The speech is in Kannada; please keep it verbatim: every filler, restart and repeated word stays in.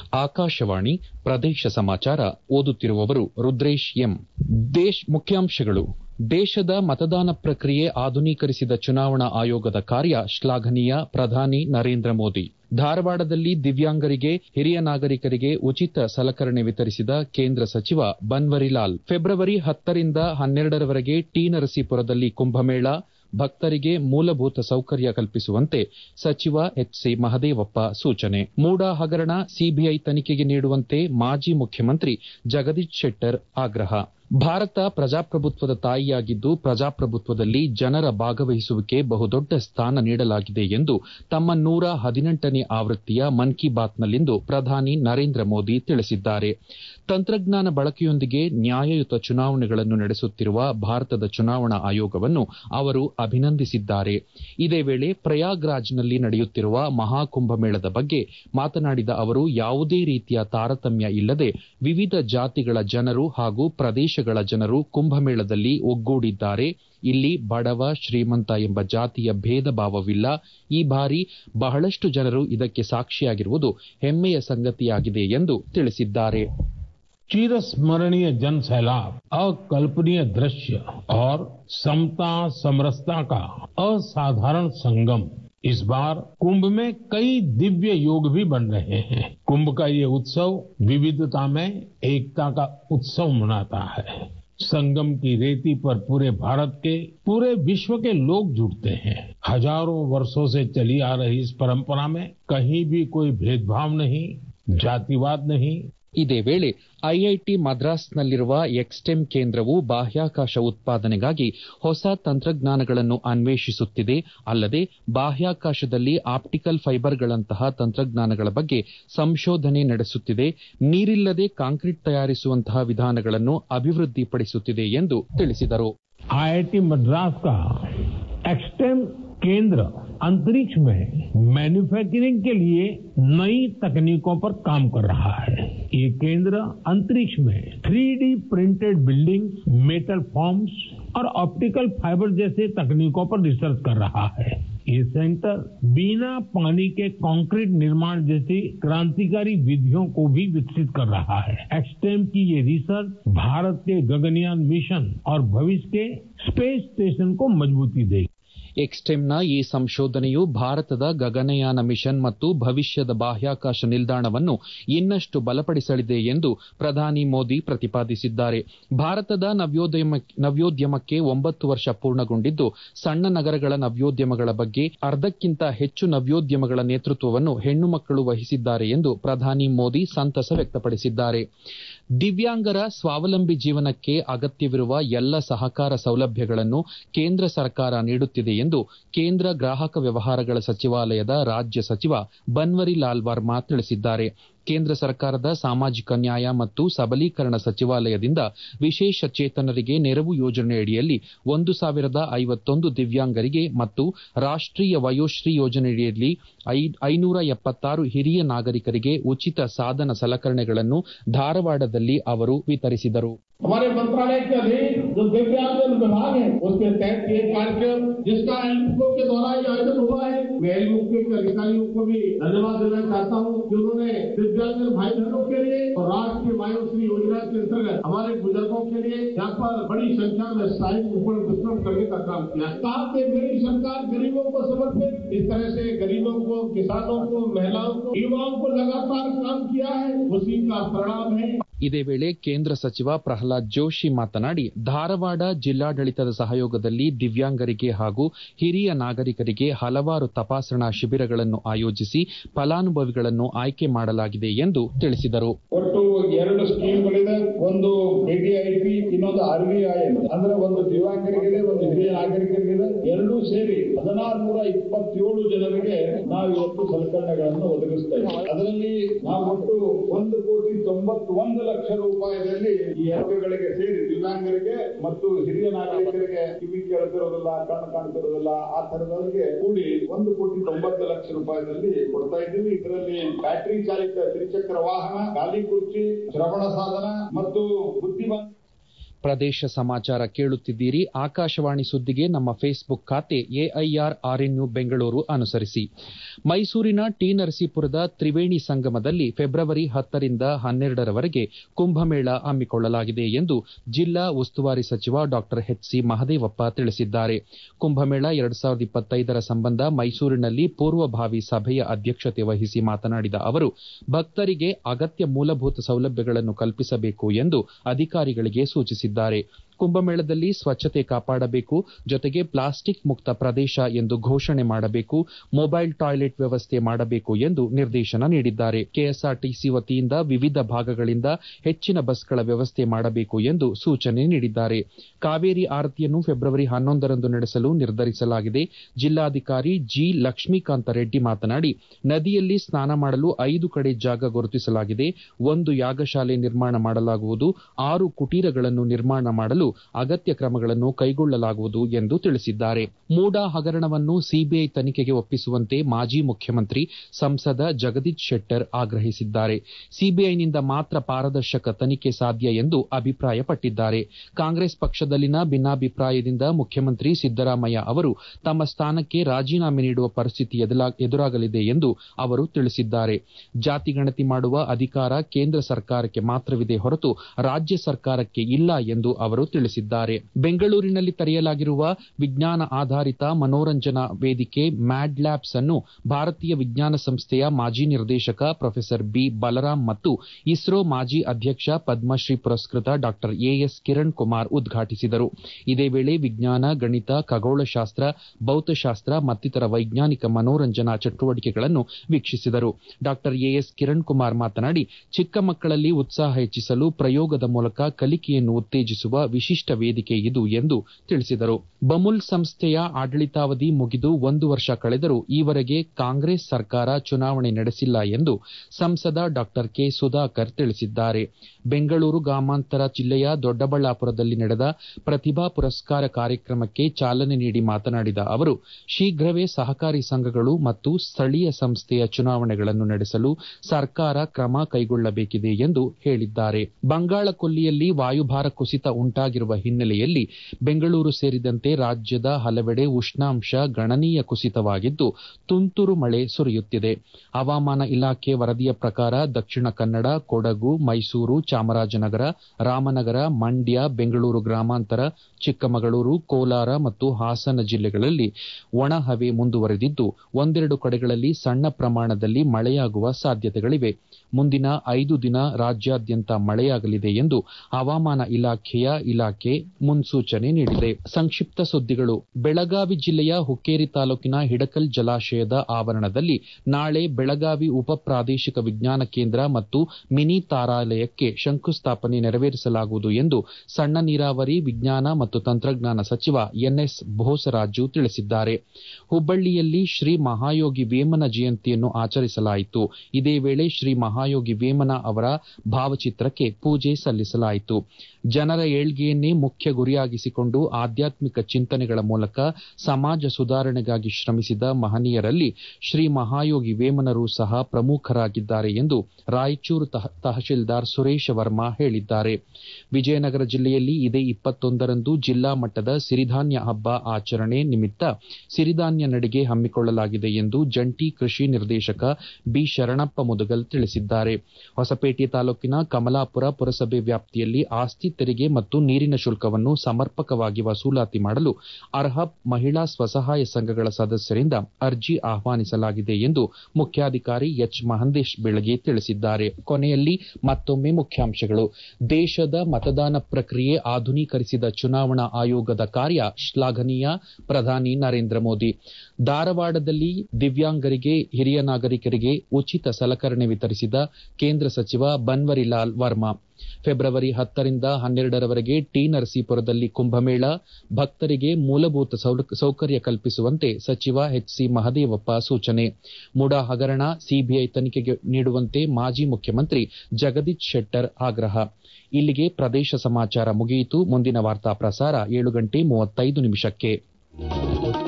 ಆಕಾಶವಾಣಿ ಪ್ರದೇಶ ಸಮಾಚಾರ ಓದುತ್ತಿರುವವರು ರುದ್ರೇಶ್ ಎಂ. ದೇಶ ಮುಖ್ಯಾಂಶಗಳು. ದೇಶದ ಮತದಾನ ಪ್ರಕ್ರಿಯೆ ಆಧುನೀಕರಿಸಿದ ಚುನಾವಣಾ ಆಯೋಗದ ಕಾರ್ಯ ಶ್ಲಾಘನೀಯ. ಪ್ರಧಾನಿ ನರೇಂದ್ರ ಮೋದಿ. ಧಾರವಾಡದಲ್ಲಿ ದಿವ್ಯಾಂಗರಿಗೆ, ಹಿರಿಯ ನಾಗರಿಕರಿಗೆ ಉಚಿತ ಸಲಕರಣೆ ವಿತರಿಸಿದ ಕೇಂದ್ರ ಸಚಿವ ಬನ್ವರಿಲಾಲ್. ಫೆಬ್ರವರಿ ಹತ್ತರಿಂದ ಹನ್ನೆರಡರವರೆಗೆ ಟಿ ನರಸೀಪುರದಲ್ಲಿ ಕುಂಭಮೇಳ. ಭಕ್ತರಿಗೆ ಮೂಲಭೂತ ಸೌಕರ್ಯ ಕಲ್ಪಿಸುವಂತೆ ಸಚಿವ ಎಚ್ ಸಿ ಮಹದೇವಪ್ಪ ಸೂಚನೆ. ಮೂಡಾ ಹಗರಣ ಸಿಬಿಐ ತನಿಖೆಗೆ ನೀಡುವಂತೆ ಮಾಜಿ ಮುಖ್ಯಮಂತ್ರಿ ಜಗದೀಶ್ ಶೆಟ್ಟರ್ ಆಗ್ರಹ. ಭಾರತ ಪ್ರಜಾಪ್ರಭುತ್ವದ ತಾಯಿಯಾಗಿದ್ದು, ಪ್ರಜಾಪ್ರಭುತ್ವದಲ್ಲಿ ಜನರ ಭಾಗವಹಿಸುವಿಕೆ ಬಹುದೊಡ್ಡ ಸ್ಥಾನ ನೀಡಲಾಗಿದೆ ಎಂದು ತಮ್ಮ ನೂರ ಹದಿನೆಂಟನೇ ಆವೃತ್ತಿಯ ಮನ್ ಕಿ ಬಾತ್ನಲ್ಲಿಂದು ಪ್ರಧಾನಿ ನರೇಂದ್ರ ಮೋದಿ ತಿಳಿಸಿದ್ದಾರೆ. ತಂತ್ರಜ್ಞಾನ ಬಳಕೆಯೊಂದಿಗೆ ನ್ಯಾಯಯುತ ಚುನಾವಣೆಗಳನ್ನು ನಡೆಸುತ್ತಿರುವ ಭಾರತದ ಚುನಾವಣಾ ಆಯೋಗವನ್ನು ಅವರು ಅಭಿನಂದಿಸಿದ್ದಾರೆ. ಇದೇ ವೇಳೆ ಪ್ರಯಾಗ್ರಾಜ್ನಲ್ಲಿ ನಡೆಯುತ್ತಿರುವ ಮಹಾಕುಂಭಮೇಳದ ಬಗ್ಗೆ ಮಾತನಾಡಿದ ಅವರು, ಯಾವುದೇ ರೀತಿಯ ತಾರತಮ್ಯ ಇಲ್ಲದೆ ವಿವಿಧ ಜಾತಿಗಳ ಜನರು ಹಾಗೂ ಪ್ರದೇಶಗಳ ಜನರು ಕುಂಭಮೇಳದಲ್ಲಿ ಒಗ್ಗೂಡಿದ್ದಾರೆ. ಇಲ್ಲಿ ಬಡವ, ಶ್ರೀಮಂತ ಎಂಬ ಜಾತಿಯ ಭೇದ ಭಾವವಿಲ್ಲ. ಈ ಬಾರಿ ಬಹಳಷ್ಟು ಜನರು ಇದಕ್ಕೆ ಸಾಕ್ಷಿಯಾಗಿರುವುದು ಹೆಮ್ಮೆಯ ಸಂಗತಿಯಾಗಿದೆ ಎಂದು ತಿಳಿಸಿದ್ದಾರೆ. चिरस्मरणीय जन सैलाब, अकल्पनीय दृश्य और समता समरसता का असाधारण संगम. इस बार कुंभ में कई दिव्य योग भी बन रहे हैं. कुंभ का ये उत्सव विविधता में एकता का उत्सव मनाता है. संगम की रेती पर पूरे भारत के, पूरे विश्व के लोग जुड़ते हैं. हजारों वर्षों से चली आ रही इस परंपरा में कहीं भी कोई भेदभाव नहीं, जातिवाद नहीं. ಇದೇ ವೇಳೆ ಐಐಟಿ ಮದ್ರಾಸ್ನಲ್ಲಿರುವ ಎಕ್ಸ್ಟೆಮ್ ಕೇಂದ್ರವು ಬಾಹ್ಯಾಕಾಶ ಉತ್ಪಾದನೆಗಾಗಿ ಹೊಸ ತಂತ್ರಜ್ಞಾನಗಳನ್ನು ಅನ್ವೇಷಿಸುತ್ತಿದೆ. ಅಲ್ಲದೆ ಬಾಹ್ಯಾಕಾಶದಲ್ಲಿ ಆಪ್ಟಿಕಲ್ ಫೈಬರ್ಗಳಂತಹ ತಂತ್ರಜ್ಞಾನಗಳ ಬಗ್ಗೆ ಸಂಶೋಧನೆ ನಡೆಸುತ್ತಿದೆ. ನೀರಿಲ್ಲದೆ ಕಾಂಕ್ರೀಟ್ ತಯಾರಿಸುವಂತಹ ವಿಧಾನಗಳನ್ನು ಅಭಿವೃದ್ಧಿಪಡಿಸುತ್ತಿದೆ ಎಂದು ತಿಳಿಸಿದರು. ಐಐಟಿ मद्रास का एक्सटेम केंद्र अंतरिक्ष में मैन्युफैक्चरिंग के लिए नई तकनीकों पर काम कर रहा है. ये केंद्र अंतरिक्ष में three D printed buildings, metal forms और ऑप्टिकल फाइबर जैसे तकनीकों पर रिसर्च कर रहा है. ये सेंटर बिना पानी के कंक्रीट निर्माण जैसी क्रांतिकारी विधियों को भी विकसित कर रहा है. एक्सटेम की ये रिसर्च भारत के गगनयान मिशन और भविष्य के स्पेस स्टेशन को मजबूती देगी. ಎಕ್ಸ್ಟೆಮ್ನ ಈ ಸಂಶೋಧನೆಯು ಭಾರತದ ಗಗನಯಾನ ಮಿಷನ್ ಮತ್ತು ಭವಿಷ್ಯದ ಬಾಹ್ಯಾಕಾಶ ನಿಲ್ದಾಣವನ್ನು ಇನ್ನಷ್ಟು ಬಲಪಡಿಸಲಿದೆ ಎಂದು ಪ್ರಧಾನಿ ಮೋದಿ ಪ್ರತಿಪಾದಿಸಿದ್ದಾರೆ. ಭಾರತದ ನವ್ಯೋದ್ಯಮಕ್ಕೆ ಒಂಬತ್ತು ವರ್ಷ ಪೂರ್ಣಗೊಂಡಿದ್ದು, ಸಣ್ಣ ನಗರಗಳ ನವ್ಯೋದ್ಯಮಗಳ ಬಗ್ಗೆ ಅರ್ಧಕ್ಕಿಂತ ಹೆಚ್ಚು ನವ್ಯೋದ್ಯಮಗಳ ನೇತೃತ್ವವನ್ನು ಹೆಣ್ಣು ಮಕ್ಕಳು ವಹಿಸಿದ್ದಾರೆ ಎಂದು ಪ್ರಧಾನಿ ಮೋದಿ ಸಂತಸ ವ್ಯಕ್ತಪಡಿಸಿದ್ದಾರೆ. ದಿವ್ಯಾಂಗರ ಸ್ವಾವಲಂಬಿ ಜೀವನಕ್ಕೆ ಅಗತ್ಯವಿರುವ ಎಲ್ಲ ಸಹಕಾರ ಸೌಲಭ್ಯಗಳನ್ನು ಕೇಂದ್ರ ಸರ್ಕಾರ ನೀಡುತ್ತಿದೆ ಎಂದು ಕೇಂದ್ರ ಗ್ರಾಹಕ ವ್ಯವಹಾರಗಳ ಸಚಿವಾಲಯದ ರಾಜ್ಯ ಸಚಿವ ಬನ್ವರಿಲಾಲ್ ವರ್ಮಾ ತಿಳಿಸಿದ್ದಾರೆ. ಕೇಂದ್ರ ಸರ್ಕಾರದ ಸಾಮಾಜಿಕ ನ್ಯಾಯ ಮತ್ತು ಸಬಲೀಕರಣ ಸಚಿವಾಲಯದಿಂದ ವಿಶೇಷ ಚೇತನರಿಗೆ ನೆರವು ಯೋಜನೆಯಡಿಯಲ್ಲಿ ಒಂದು ಸಾವಿರದ ಐವತ್ತೊಂದು ದಿವ್ಯಾಂಗರಿಗೆ ಮತ್ತು ರಾಷ್ಟ್ರೀಯ ವಯೋಶ್ರೀ ಯೋಜನೆಯಡಿಯಲ್ಲಿ ಐನೂರ ಎಪ್ಪತ್ತಾರು ಹಿರಿಯ ನಾಗರಿಕರಿಗೆ ಉಚಿತ ಸಾಧನ ಸಲಕರಣೆಗಳನ್ನು ಧಾರವಾಡದಲ್ಲಿ ಅವರು ವಿತರಿಸಿದರು. हमारे मंत्रालय के अधीन जो दिव्यांगजन विभाग है उसके तहत ये कार्यक्रम जिसका एलमुको के द्वारा ये आयोजन हुआ है, मैं एलमुको के अधिकारियों को भी धन्यवाद देना चाहता हूँ कि उन्होंने दिव्यांगजन भाई बहनों के लिए और राष्ट्रीय वायुश्री योजना के अंतर्गत हमारे बुजुर्गों के लिए यहाँ पर बड़ी संख्या में साइड उपकरण वितरण करने का काम किया. कहा कि मेरी सरकार गरीबों को समर्पित, इस तरह से गरीबों को, किसानों को, महिलाओं को, युवाओं को लगातार काम किया है, उसी का परिणाम है. ಇದೇ ವೇಳೆ ಕೇಂದ್ರ ಸಚಿವ ಪ್ರಹ್ಲಾದ್ ಜೋಶಿ ಮಾತನಾಡಿ, ಧಾರವಾಡ ಜಿಲ್ಲಾಡಳಿತದ ಸಹಯೋಗದಲ್ಲಿ ದಿವ್ಯಾಂಗರಿಗೆ ಹಾಗೂ ಹಿರಿಯ ನಾಗರಿಕರಿಗೆ ಹಲವಾರು ತಪಾಸಣಾ ಶಿಬಿರಗಳನ್ನು ಆಯೋಜಿಸಿ ಫಲಾನುಭವಿಗಳನ್ನು ಆಯ್ಕೆ ಮಾಡಲಾಗಿದೆ ಎಂದು ತಿಳಿಸಿದರು. ಒಟ್ಟು ಎರಡು ಸ್ಕೀಮ್ಗಳಿದೆ. ಒಂದು ಎಡಿಐಪಿ, ಇನ್ನೊಂದು ಆರ್ವಿಐ. ಅಂದ್ರೆ ಒಂದು ದಿವ್ಯಾಂಗರಿಗೆ, ಒಂದು ಹಿರಿಯ ನಾಗರಿಕರಿಗೆ, ಎರಡೂ ಸೇರಿ ಹದಿನಾರು ನೂರ ಇಪ್ಪತ್ತೇಳು ಜನರಿಗೆ ನಾವು ಇವತ್ತು ಸಲಕರಣೆಗಳನ್ನು ಒದಗಿಸ್ತಾ ಇದ್ದೀವಿ. ಅದರಲ್ಲಿ ನಾವು ಒಟ್ಟು ಒಂದು ಕೋಟಿ ತೊಂಬತ್ತೊಂದು ಲಕ್ಷ ರೂಪಾಯಿಯಲ್ಲಿ ಈ ಎರಡುಗಳಿಗೆ ಸೇರಿ ದಿವ್ಯಾಂಗರಿಗೆ ಮತ್ತು ಹಿರಿಯ ನಾಗರಿಕರಿಗೆ, ಕಿವಿ ಕೇಳ್ತಿರೋದಿಲ್ಲ, ಕಣ್ಣು ಕಾಣ್ತಿರೋದಿಲ್ಲ, ಆ ತರದವರಿಗೆ ಕೂಡಿ ಒಂದು ಕೋಟಿ ತೊಂಬತ್ತು ಲಕ್ಷ ರೂಪಾಯಿದಲ್ಲಿ ಕೊಡ್ತಾ ಇದ್ದೀವಿ. ಇದರಲ್ಲಿ ಬ್ಯಾಟರಿ ಚಾಲಿತ ತ್ರಿಚಕ್ರ ವಾಹನ, ಗಾಲಿ ಕುರ್ಚಿ, ಶ್ರವಣ ಸಾಧನ ಮತ್ತು ಬುದ್ಧಿಮಾನ ಪ್ರದೇಶ ಸಮಾಚಾರ ಕೇಳುತ್ತಿದ್ದೀರಿ. ಆಕಾಶವಾಣಿ ಸುದ್ದಿಗೆ ನಮ್ಮ ಫೇಸ್ಬುಕ್ ಖಾತೆ ಎಐಆರ್ ಆರ್ಎನ್ಯು ಬೆಂಗಳೂರು ಅನುಸರಿಸಿ. ಮೈಸೂರಿನ ಟಿ ನರಸೀಪುರದ ತ್ರಿವೇಣಿ ಸಂಗಮದಲ್ಲಿ ಫೆಬ್ರವರಿ ಹತ್ತರಿಂದ ಹನ್ನೆರಡರವರೆಗೆ ಕುಂಭಮೇಳ ಹಮ್ಮಿಕೊಳ್ಳಲಾಗಿದೆ ಎಂದು ಜಿಲ್ಲಾ ಉಸ್ತುವಾರಿ ಸಚಿವ ಡಾ ಎಚ್ ಸಿ ಮಹದೇವಪ್ಪ ತಿಳಿಸಿದ್ದಾರೆ. ಕುಂಭಮೇಳ ಎರಡು ಸಾವಿರದ ಇಪ್ಪತ್ತೈದರ ಸಂಬಂಧ ಮೈಸೂರಿನಲ್ಲಿ ಪೂರ್ವಭಾವಿ ಸಭೆಯ ಅಧ್ಯಕ್ಷತೆ ವಹಿಸಿ ಮಾತನಾಡಿದ ಅವರು, ಭಕ್ತರಿಗೆ ಅಗತ್ಯ ಮೂಲಭೂತ ಸೌಲಭ್ಯಗಳನ್ನು ಕಲ್ಪಿಸಬೇಕು ಎಂದು ಅಧಿಕಾರಿಗಳಿಗೆ ಸೂಚಿಸಿದ್ದಾರೆ. ಕುಂಭಮೇಳದಲ್ಲಿ ಸ್ವಚ್ಛತೆ ಕಾಪಾಡಬೇಕು, ಜೊತೆಗೆ ಪ್ಲಾಸ್ಟಿಕ್ ಮುಕ್ತ ಪ್ರದೇಶ ಎಂದು ಘೋಷಣೆ ಮಾಡಬೇಕು, ಮೊಬೈಲ್ ಟಾಯ್ಲೆಟ್ ವ್ಯವಸ್ಥೆ ಮಾಡಬೇಕು ಎಂದು ನಿರ್ದೇಶನ ನೀಡಿದ್ದಾರೆ. ಕೆಎಸ್ಆರ್ಟಿಸಿ ವತಿಯಿಂದ ವಿವಿಧ ಭಾಗಗಳಿಂದ ಹೆಚ್ಚಿನ ಬಸ್ಗಳ ವ್ಯವಸ್ಥೆ ಮಾಡಬೇಕು ಎಂದು ಸೂಚನೆ ನೀಡಿದ್ದಾರೆ. ಕಾವೇರಿ ಆರತಿಯನ್ನು ಫೆಬ್ರವರಿ ಹನ್ನೊಂದರಂದು ನಡೆಸಲು ನಿರ್ಧರಿಸಲಾಗಿದೆ. ಜಿಲ್ಲಾಧಿಕಾರಿ ಜಿ ಲಕ್ಷ್ಮೀಕಾಂತ ರೆಡ್ಡಿ ಮಾತನಾಡಿ, ನದಿಯಲ್ಲಿ ಸ್ನಾನ ಮಾಡಲು ಐದು ಕಡೆ ಜಾಗ ಗುರುತಿಸಲಾಗಿದೆ. ಒಂದು ಯಾಗಶಾಲೆ ನಿರ್ಮಾಣ ಮಾಡಲಾಗುವುದು. ಆರು ಕುಟೀರಗಳನ್ನು ನಿರ್ಮಾಣ ಮಾಡಲು ಅಗತ್ಯ ಕ್ರಮಗಳನ್ನು ಕೈಗೊಳ್ಳಲಾಗುವುದು ಎಂದು ತಿಳಿಸಿದ್ದಾರೆ. ಮೂಡಾ ಹಗರಣವನ್ನು ಸಿಬಿಐ ತನಿಖೆಗೆ ಒಪ್ಪಿಸುವಂತೆ ಮಾಜಿ ಮುಖ್ಯಮಂತ್ರಿ ಸಂಸದ ಜಗದೀಶ್ ಶೆಟ್ಟರ್ ಆಗ್ರಹಿಸಿದ್ದಾರೆ. ಸಿಬಿಐನಿಂದ ಮಾತ್ರ ಪಾರದರ್ಶಕ ತನಿಖೆ ಸಾಧ್ಯ ಎಂದು ಅಭಿಪ್ರಾಯಪಟ್ಟಿದ್ದಾರೆ. ಕಾಂಗ್ರೆಸ್ ಪಕ್ಷದಲ್ಲಿನ ಭಿನ್ನಾಭಿಪ್ರಾಯದಿಂದ ಮುಖ್ಯಮಂತ್ರಿ ಸಿದ್ದರಾಮಯ್ಯ ಅವರು ತಮ್ಮ ಸ್ಥಾನಕ್ಕೆ ರಾಜೀನಾಮೆ ನೀಡುವ ಪರಿಸ್ಥಿತಿ ಎದುರಾಗಲಿದೆ ಎಂದು ಅವರು ತಿಳಿಸಿದ್ದಾರೆ. ಜಾತಿ ಗಣತಿ ಮಾಡುವ ಅಧಿಕಾರ ಕೇಂದ್ರ ಸರ್ಕಾರಕ್ಕೆ ಮಾತ್ರವಿದೆ ಹೊರತು ರಾಜ್ಯ ಸರ್ಕಾರಕ್ಕೆ ಇಲ್ಲ ಎಂದು ಅವರು ತಿಳಿಸಿದ್ದಾರೆ. ಬೆಂಗಳೂರಿನಲ್ಲಿ ತೆರೆಯಲಾಗಿರುವ ವಿಜ್ಞಾನ ಆಧಾರಿತ ಮನೋರಂಜನಾ ವೇದಿಕೆ ಮ್ಯಾಡ್ ಲ್ಯಾಬ್ಸ್ ಅನ್ನು ಭಾರತೀಯ ವಿಜ್ಞಾನ ಸಂಸ್ಥೆಯ ಮಾಜಿ ನಿರ್ದೇಶಕ ಪ್ರೊಫೆಸರ್ ಬಿ ಬಲರಾಮ್ ಮತ್ತು ಇಸ್ರೋ ಮಾಜಿ ಅಧ್ಯಕ್ಷ ಪದ್ಮಶ್ರೀ ಪುರಸ್ಕೃತ ಡಾ ಎಎಸ್ ಕಿರಣ್ ಕುಮಾರ್ ಉದ್ಘಾಟಿಸಿದರು. ಇದೇ ವೇಳೆ ವಿಜ್ಞಾನ, ಗಣಿತ, ಖಗೋಳಶಾಸ್ತ್ರ, ಭೌತಶಾಸ್ತ್ರ ಮತ್ತಿತರ ವೈಜ್ಞಾನಿಕ ಮನೋರಂಜನಾ ಚಟುವಟಿಕೆಗಳನ್ನು ವೀಕ್ಷಿಸಿದರು. ಡಾ ಎಎಸ್ ಕಿರಣ್ ಕುಮಾರ್ ಮಾತನಾಡಿ, ಚಿಕ್ಕ ಮಕ್ಕಳಲ್ಲಿ ಉತ್ಸಾಹ ಹೆಚ್ಚಿಸಲು ಪ್ರಯೋಗದ ಮೂಲಕ ಕಲಿಕೆಯನ್ನು ಉತ್ತೇಜಿಸುವ ವಿಶಿಷ್ಟ ವೇದಿಕೆ ಇದು ಎಂದು ತಿಳಿಸಿದರು. ಬಮುಲ್ ಸಂಸ್ಥೆಯ ಆಡಳಿತಾವಧಿ ಮುಗಿದು ಒಂದು ವರ್ಷ ಕಳೆದರೂ ಈವರೆಗೆ ಕಾಂಗ್ರೆಸ್ ಸರ್ಕಾರ ಚುನಾವಣೆ ನಡೆಸಿಲ್ಲ ಎಂದು ಸಂಸದ ಡಾ ಕೆ ಸುಧಾಕರ್ ತಿಳಿಸಿದ್ದಾರೆ. ಬೆಂಗಳೂರು ಗ್ರಾಮಾಂತರ ಜಿಲ್ಲೆಯ ದೊಡ್ಡಬಳ್ಳಾಪುರದಲ್ಲಿ ನಡೆದ ಪ್ರತಿಭಾ ಪುರಸ್ಕಾರ ಕಾರ್ಯಕ್ರಮಕ್ಕೆ ಚಾಲನೆ ನೀಡಿ ಮಾತನಾಡಿದ ಅವರು, ಶೀಘ್ರವೇ ಸಹಕಾರಿ ಸಂಘಗಳು ಮತ್ತು ಸ್ಥಳೀಯ ಸಂಸ್ಥೆಯ ಚುನಾವಣೆಗಳನ್ನು ನಡೆಸಲು ಸರ್ಕಾರ ಕ್ರಮ ಕೈಗೊಳ್ಳಬೇಕಿದೆ ಎಂದು ಹೇಳಿದ್ದಾರೆ. ಬಂಗಾಳ ಕೊಲ್ಲಿಯಲ್ಲಿ ವಾಯುಭಾರ ಕುಸಿತ ಉಂಟಾಗಿರುವ ಹಿನ್ನೆಲೆಯಲ್ಲಿ ಬೆಂಗಳೂರು ಸೇರಿದಂತೆ ರಾಜ್ಯದ ಹಲವೆಡೆ ಉಷ್ಣಾಂಶ ಗಣನೀಯ ಕುಸಿತವಾಗಿದ್ದು ತುಂತುರು ಮಳೆ ಸುರಿಯುತ್ತಿದೆ. ಹವಾಮಾನ ಇಲಾಖೆ ವರದಿಯ ಪ್ರಕಾರ ದಕ್ಷಿಣ ಕನ್ನಡ, ಕೊಡಗು, ಮೈಸೂರು, ಚಾಮರಾಜನಗರ, ರಾಮನಗರ, ಮಂಡ್ಯ, ಬೆಂಗಳೂರು ಗ್ರಾಮಾಂತರ, ಚಿಕ್ಕಮಗಳೂರು, ಕೋಲಾರ ಮತ್ತು ಹಾಸನ ಜಿಲ್ಲೆಗಳಲ್ಲಿ ಒಣಹವೆ ಮುಂದುವರೆದಿದ್ದು ಒಂದೆರಡು ಕಡೆಗಳಲ್ಲಿ ಸಣ್ಣ ಪ್ರಮಾಣದಲ್ಲಿ ಮಳೆಯಾಗುವ ಸಾಧ್ಯತೆಗಳಿವೆ. ಮುಂದಿನ ಐದು ದಿನ ರಾಜ್ಯಾದ್ಯಂತ ಮಳೆಯಾಗಲಿದೆ ಎಂದು ಹವಾಮಾನ ಇಲಾಖೆಯ ಇಲಾಖೆ ಮುನ್ಸೂಚನೆ ನೀಡಿದೆ. ಸಂಕ್ಷಿಪ್ತ ಸುದ್ದಿಗಳು. ಬೆಳಗಾವಿ ಜಿಲ್ಲೆಯ ಹುಕ್ಕೇರಿ ತಾಲೂಕಿನ ಹಿಡಕಲ್ ಜಲಾಶಯದ ಆವರಣದಲ್ಲಿ ನಾಳೆ ಬೆಳಗಾವಿ ಉಪ ಪ್ರಾದೇಶಿಕ ವಿಜ್ಞಾನ ಕೇಂದ್ರ ಮತ್ತು ಮಿನಿ ತಾರಾಲಯಕ್ಕೆ ಶಂಕುಸ್ಥಾಪನೆ ನೆರವೇರಿಸಲಾಗುವುದು ಎಂದು ಸಣ್ಣ ನೀರಾವರಿ, ವಿಜ್ಞಾನ ಮತ್ತು ತಂತ್ರಜ್ಞಾನ ಸಚಿವ ಎನ್ಎಸ್ ಬೋಸರಾಜು ತಿಳಿಸಿದ್ದಾರೆ. ಹುಬ್ಬಳ್ಳಿಯಲ್ಲಿ ಶ್ರೀ ಮಹಾಯೋಗಿ ವೇಮನ ಜಯಂತಿಯನ್ನು ಆಚರಿಸಲಾಯಿತು. ಇದೇ ವೇಳೆ ಶ್ರೀ ಮಹಾಯೋಗಿ ವೇಮನ ಅವರ ಭಾವಚಿತ್ರಕ್ಕೆ ಪೂಜೆ ಸಲ್ಲಿಸಲಾಯಿತು. ಜನರ ಏಳ್ಗೆಯನ್ನೇ ಮುಖ್ಯ ಗುರಿಯಾಗಿಸಿಕೊಂಡು ಆಧ್ಯಾತ್ಮಿಕ ಚಿಂತನೆಗಳ ಮೂಲಕ ಸಮಾಜ ಸುಧಾರಣೆಗಾಗಿ ಶ್ರಮಿಸಿದ ಮಹನೀಯರಲ್ಲಿ ಶ್ರೀ ಮಹಾಯೋಗಿ ವೇಮನರು ಸಹ ಪ್ರಮುಖರಾಗಿದ್ದಾರೆ ಎಂದು ರಾಯಚೂರು ತಹಶೀಲ್ದಾರ್ ಸುರೇಶ ವರ್ಮಾ ಹೇಳಿದ್ದಾರೆ. ವಿಜಯನಗರ ಜಿಲ್ಲೆಯಲ್ಲಿ ಇದೇ ಇಪ್ಪತ್ತೊಂದರಂದು ಜಿಲ್ಲಾ ಮಟ್ಟದ ಸಿರಿಧಾನ್ಯ ಹಬ್ಬ ಆಚರಣೆ ನಿಮಿತ್ತ ಸಿರಿಧಾನ್ಯ ನಡಿಗೆ ಹಮ್ಮಿಕೊಳ್ಳಲಾಗಿದೆ ಎಂದು ಜಂಟಿ ಕೃಷಿ ನಿರ್ದೇಶಕ ಬಿ ಶರಣಪ್ಪ ಮುದಗಲ್ ತಿಳಿಸಿದ್ದಾರೆ. ಹೊಸಪೇಟೆ ತಾಲೂಕಿನ ಕಮಲಾಪುರ ಪುರಸಭೆ ವ್ಯಾಪ್ತಿಯಲ್ಲಿ ಆಸ್ತಿ ತೆರಿಗೆ ಮತ್ತು ನೀರಿನ ಶುಲ್ಕವನ್ನು ಸಮರ್ಪಕವಾಗಿ ವಸೂಲಾತಿ ಮಾಡಲು ಅರ್ಹ ಮಹಿಳಾ ಸ್ವಸಹಾಯ ಸಂಘಗಳ ಸದಸ್ಯರಿಂದ ಅರ್ಜಿ ಆಹ್ವಾನಿಸಲಾಗಿದೆ ಎಂದು ಮುಖ್ಯಾಧಿಕಾರಿ ಎಚ್ ಮಹಂತೇಶ್ ಬೆಳಗೆ ತಿಳಿಸಿದ್ದಾರೆ. ಕೊನೆಯಲ್ಲಿ ಮತ್ತೊಮ್ಮೆ ಮುಖ್ಯಾಂಶಗಳು. ದೇಶದ ಮತದಾನ ಪ್ರಕ್ರಿಯೆ ಆಧುನೀಕರಿಸಿದ ಚುನಾವಣಾ ಆಯೋಗದ ಕಾರ್ಯ ಶ್ಲಾಘನೀಯ, ಪ್ರಧಾನಿ ನರೇಂದ್ರ ಮೋದಿ. ಧಾರವಾಡದಲ್ಲಿ ದಿವ್ಯಾಂಗರಿಗೆ, ಹಿರಿಯ ನಾಗರಿಕರಿಗೆ ಉಚಿತ ಸಲಕರಣೆ ವಿತರಿಸಿದ ಕೇಂದ್ರ ಸಚಿವ ಬನ್ವರಿಲಾಲ್ ವರ್ಮಾ. ಫೆಬ್ರವರಿ ಹತ್ತರಿಂದ ಹನ್ನೆರಡರವರೆಗೆ ಟಿ ನರಸೀಪುರದಲ್ಲಿ ಕುಂಭಮೇಳ, ಭಕ್ತರಿಗೆ ಮೂಲಭೂತ ಸೌಕರ್ಯ ಕಲ್ಪಿಸುವಂತೆ ಸಚಿವ ಎಚ್ ಸಿ ಮಹದೇವಪ್ಪ ಸೂಚನೆ. ಮುಡಾ ಹಗರಣ ಸಿಬಿಐ ತನಿಖೆಗೆ ನೀಡುವಂತೆ ಮಾಜಿ ಮುಖ್ಯಮಂತ್ರಿ ಜಗದೀಶ್ ಶೆಟ್ಟರ್ ಆಗ್ರಹ. ಇಲ್ಲಿಗೆ ಪ್ರದೇಶ ಸಮಾಚಾರ ಮುಗಿಯಿತು. ಮುಂದಿನ ವಾರ್ತಾ ಪ್ರಸಾರ ಏಳು ಗಂಟೆ ಮೂವತ್ತೈದು ನಿಮಿಷಕ್ಕೆ.